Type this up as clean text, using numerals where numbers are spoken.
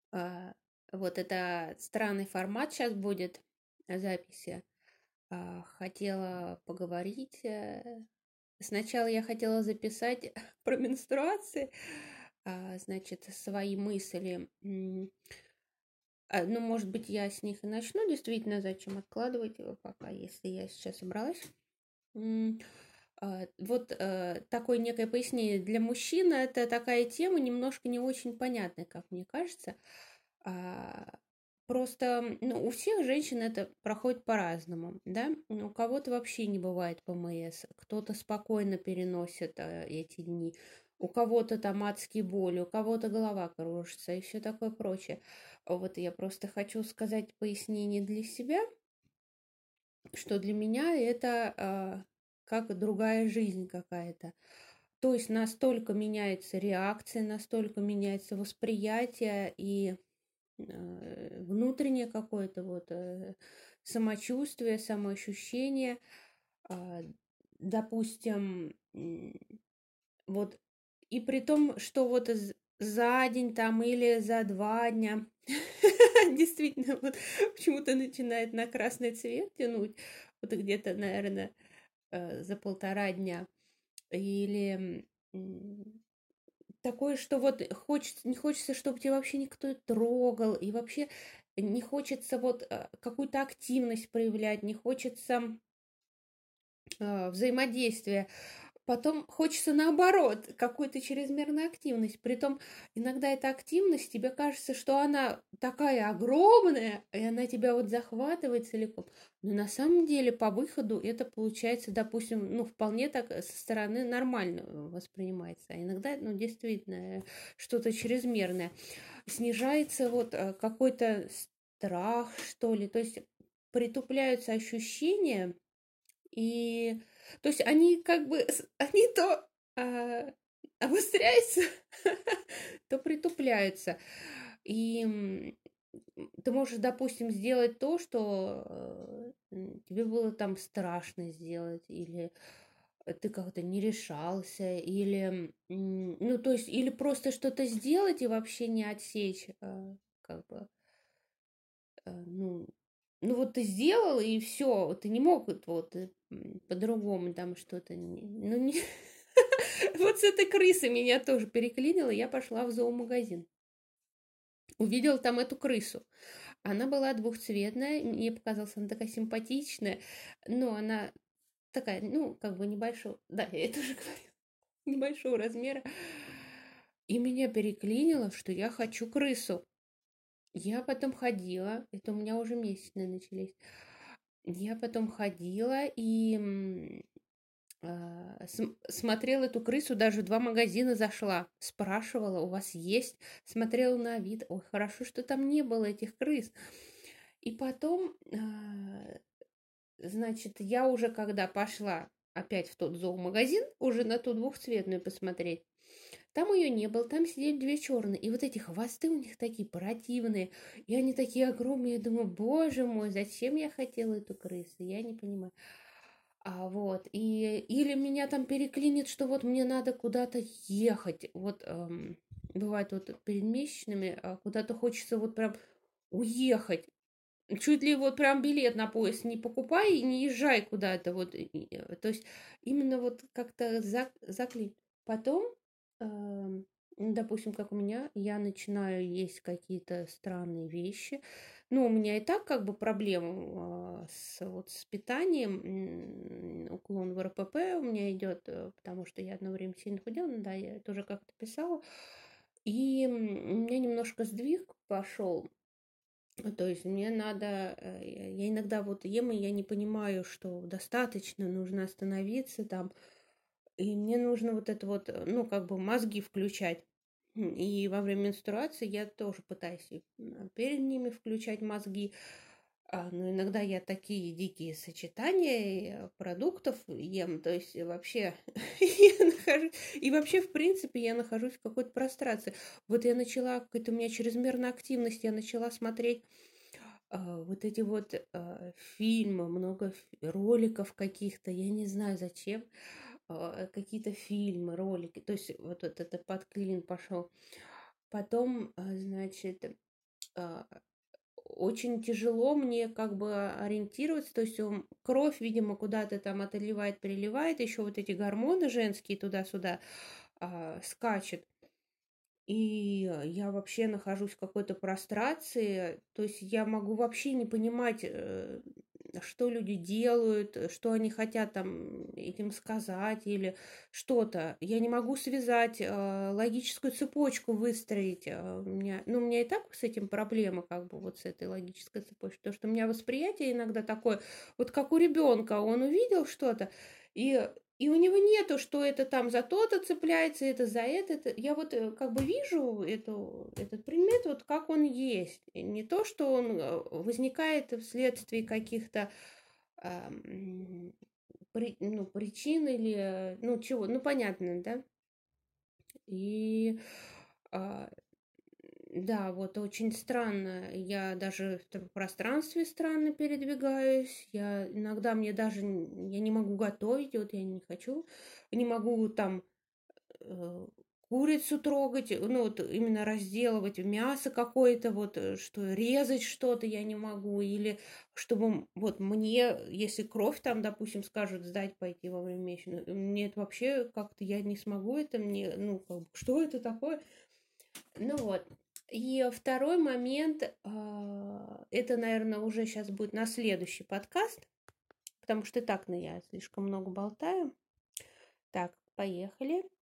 А, Вот это странный формат сейчас будет записи. Хотела поговорить. Сначала я хотела записать про менструации, значит, свои мысли. Ну, может быть, я с них и начну. Действительно, зачем откладывать его пока, если я сейчас собралась. М, Вот такое некое пояснение. Для мужчин это такая тема немножко не очень понятная, как мне кажется. А, Просто, ну, у всех женщин это проходит по-разному, да. У кого-то вообще не бывает ПМС, кто-то спокойно переносит эти дни, у кого-то там адские боли, у кого-то голова кружится и все такое прочее. Вот я просто хочу сказать пояснение для себя, что для меня это как другая жизнь какая-то. То есть настолько меняется реакция, настолько меняется восприятие и внутреннее какое-то вот самочувствие, самоощущение. А, Допустим, вот и при том, что вот за день там или за 2 дня действительно вот почему-то начинает на красный цвет тянуть, вот где-то, наверное, за 1,5 дня. Или такое, что вот хочется, не хочется, чтобы тебя вообще никто трогал, и вообще не хочется вот какую-то активность проявлять, не хочется взаимодействия. Потом хочется наоборот, какой-то чрезмерной активность. Притом иногда эта активность, тебе кажется, что она такая огромная, и она тебя вот захватывает целиком. Но на самом деле по выходу это получается, допустим, ну, вполне так со стороны нормально воспринимается. А иногда, ну, действительно, что-то чрезмерное. Снижается вот какой-то страх, что ли. То есть притупляются ощущения, и то есть они как бы, они то обостряются, то притупляются. И ты можешь, допустим, сделать то, что тебе было там страшно сделать, или ты как-то не решался, или, ну, то есть, или просто что-то сделать и вообще не отсечь, как бы, ну, вот ты сделал, и все, ты не мог по-другому там что-то, ну, не... Вот с этой крысой меня тоже переклинило, я пошла в зоомагазин. Увидела там эту крысу. Она была двухцветная, мне показалось, она такая симпатичная, но она такая, ну, как бы небольшого, да, я это уже говорила, небольшого размера. И меня переклинило, что я хочу крысу. Я потом ходила, это у меня уже месячные начались. Я потом ходила и смотрела эту крысу, даже в 2 магазина зашла, спрашивала: "У вас есть?" Смотрела на вид. Ой, хорошо, что там не было этих крыс. И потом, значит, я уже когда пошла опять в тот зоомагазин, уже на ту двухцветную посмотреть, там ее не было, там сидели 2 черные. И вот эти хвосты у них такие противные, и они такие огромные. Я думаю: "Боже мой, зачем я хотела эту крысу?" Я не понимаю. Вот, или меня там переклинит, что вот мне надо куда-то ехать. Вот бывает вот перед месячными куда-то хочется вот прям уехать. Чуть ли вот прям билет на поезд не покупай и не езжай куда-то. Вот, то есть именно вот как-то заклин. Потом, допустим, как у меня, я начинаю есть какие-то странные вещи. Ну, у меня и так как бы проблема с питанием, уклон в РПП у меня идет, потому что я одно время сильно худела, да, я тоже как-то писала. И у меня немножко сдвиг пошел. То есть мне надо, я иногда вот ем, и я не понимаю, что достаточно, нужно остановиться там, и мне нужно вот это вот, ну, как бы мозги включать. И во время менструации я тоже пытаюсь перед ними включать мозги, но иногда я такие дикие сочетания продуктов ем, то есть вообще я нахожусь, и вообще, в принципе, я нахожусь в какой-то прострации. Вот я начала, какая-то у меня чрезмерная активность, я начала смотреть вот эти вот фильмы, много роликов каких-то, я не знаю зачем, какие-то фильмы, ролики, то есть вот это подклин пошел. Потом, значит, а, очень тяжело мне как бы ориентироваться, то есть кровь, видимо, куда-то там отливает, переливает, еще вот эти гормоны женские туда-сюда скачут. И я вообще нахожусь в какой-то прострации, то есть я могу вообще не понимать, что люди делают, что они хотят там этим сказать или что-то. Я не могу связать, логическую цепочку выстроить. У меня и так с этим проблема, как бы вот с этой логической цепочкой, потому что у меня восприятие иногда такое, вот как у ребенка, он увидел что-то, и и у него нету, что это там за то-то цепляется, это за это. Я вот как бы вижу этот предмет, вот как он есть. И не то, что он возникает вследствие каких-то причин или, ну, чего, ну, понятно, да? И а, да, вот очень странно. Я даже в пространстве странно передвигаюсь. Я не могу готовить, вот я не хочу, не могу там э, курицу трогать, ну вот именно разделывать мясо какое-то, вот что резать что-то я не могу, или чтобы вот мне, если кровь там, допустим, скажут сдать пойти во время месячных, мне это вообще как-то я не смогу это мне, ну как бы, что это такое? Ну вот. И второй момент, это, наверное, уже сейчас будет на следующий подкаст, потому что и так, я слишком много болтаю. Так, поехали.